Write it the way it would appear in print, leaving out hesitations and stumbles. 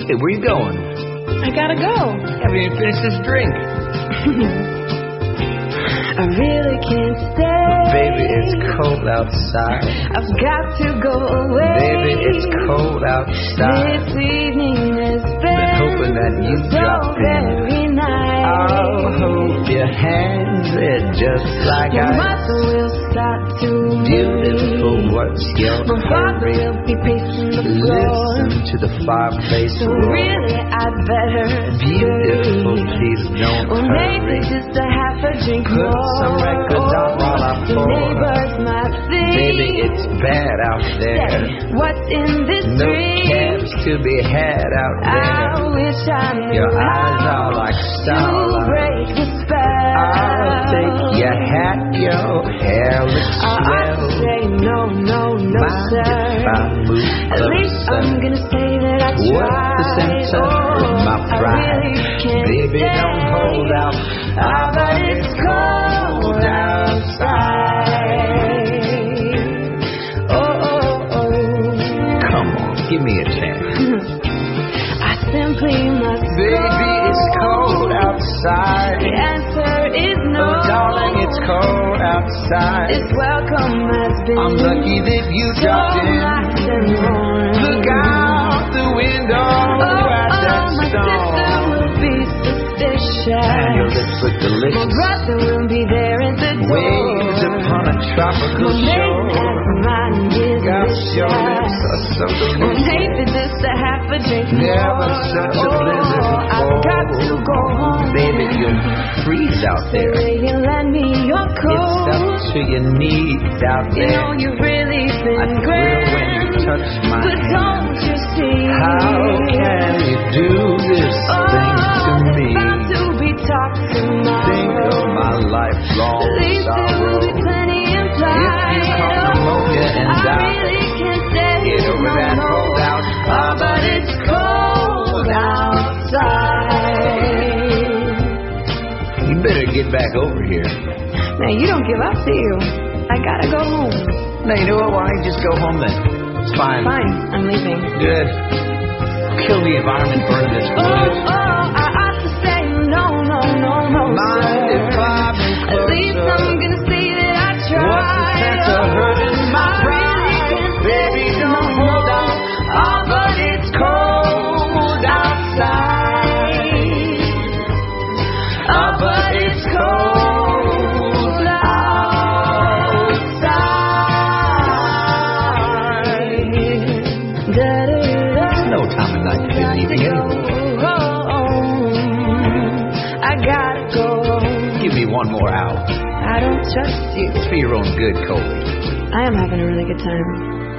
Hey, where you going? I gotta go. Haven't even finished this drink. I really can't stay. Baby, it's cold outside. I've got to go away. Baby, it's cold outside. This evening has Been hoping that you so drop in. very nice. I'll hold your hands there just like Your I mother will start to Beautiful, what's your My father hurry? will be pacing the floor. Listen to the fireplace So roar. really I'd better Beautiful, please don't Or maybe hurry. just a half a drink Put more. some records on while I The pour. neighbors might think. Baby, it's bad out there. Say, what's in this No drink? cabs to be had out I there. wish I knew Your eyes how are like to starlight. break the spell. I'll take your hat, your hair looks I swell. say no, Mind sir. if I move At least closer? I'm gonna say that I tried. What's the sense of my pride? I really can't Baby, stay. don't hold out. But it's cold outside. Oh. Come on, give me a chance. I simply must Baby, go. it's cold outside. The answer is no. Oh, darling, it's cold outside. This welcome has been I'm lucky that you so dropped in. nice and warm. Look out the window at that my sister storm. will be suspicious. And your lips look My delicious. brother will be there at the door. Waves upon a tropical My maiden shore. has mine is Gosh, your lips are so Well, delicious. maybe just a half a drink Never more. such a blizzard before. I've got to go home. Baby, you'll freeze out So there. will you lend me your It's coat? up to your knees out You there. know you've really I been thrill great. when you touch my But hand. don't you see? How can you do this thing to me? It's bound to be talked tomorrow. Think of my lifelong At least there will be sorrow. plenty implied. If you caught pneumonia and I died, really can't stay. get over no that more. cold out. But it's cold outside. You better get back over here. Now you don't give up, do you? I gotta go home. Now, you know what? Why don't you just go home then? It's fine. Fine, I'm leaving. Good. Kill the environment, burn this Oh, wood. I ought to say no, Mind sir. if I be At least closer? I'm gonna say that I tried. What's the sense of hurting my I really pride? can't Baby, say don't no hold more. out. Oh, but it's cold outside. Oh, but it's cold outside. There's no time of night to be leaving anyway. I gotta go. Give me one more hour. I don't trust you. It's for your own good, Colby. I am having a really good time.